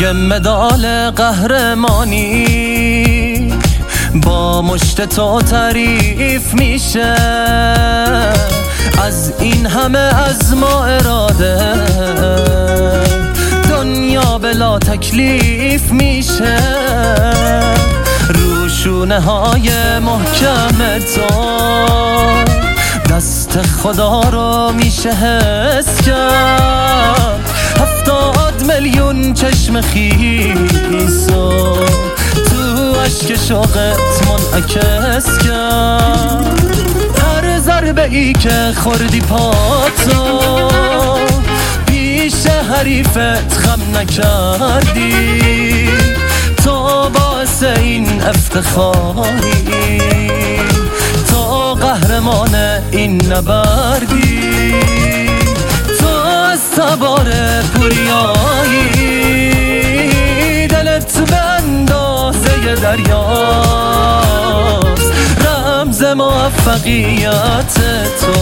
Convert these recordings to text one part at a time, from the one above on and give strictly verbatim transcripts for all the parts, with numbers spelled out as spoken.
یه مدال قهرمانی با مشت تو تعریف میشه، از این همه از ما اراده دنیا بلا تکلیف میشه. روشونه های محکم تو دست خدا رو میشه حس کرد، هفتاد میلیون چشم خیسو تو عشق شوقت منعکس کرد. هر ضربه ای که خوردی پاتو پیش حریفت خم نکردی، تو باعث این افتخاری، تو قهرمان این نبردی، تو از تبار پوریایی دلت به اندازه دریاست، رمز موفقیت تو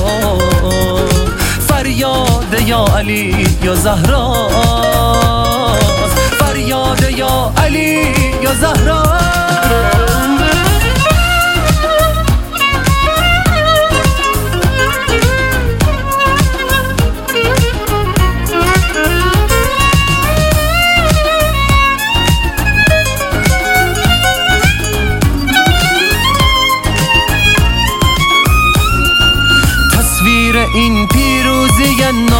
فریاد یا علی یا زهرا، فریاد یا علی یا زهرا. این پیروزی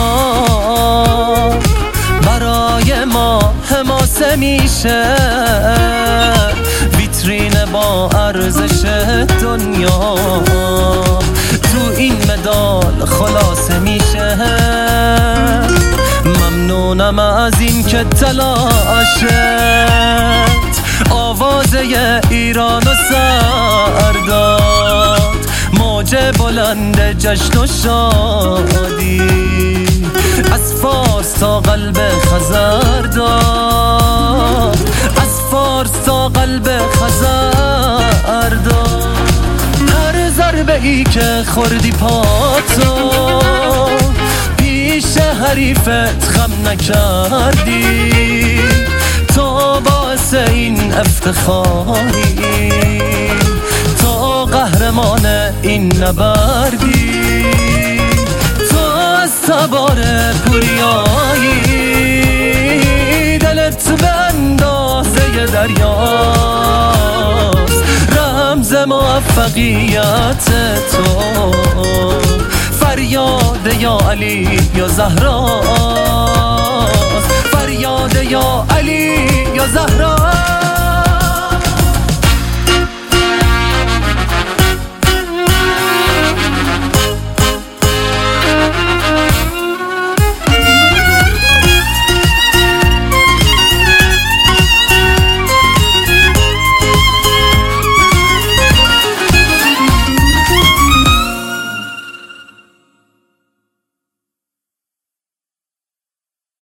ناب برای ما حماسه میشه، ویترین با ارزش دنیا تو این مدال خلاصه میشه. ممنونم از این که تلاشت آوازه ایران و سر داد، موج بلند جشن و شادی از فارس تا قلب خزر داد، از فارس تا قلب خزر داد. هر ضربه ای که خوردی پاتو پیش حریفت خم نکردی، تو باعث این افتخاری، تو قهرمان این نبردی، تو از تبار پوریایی دلت به اندازه دریاست، رمز موفقیت تو فریاد یا علی یا زهرا، فریاد یا علی یا زهرا.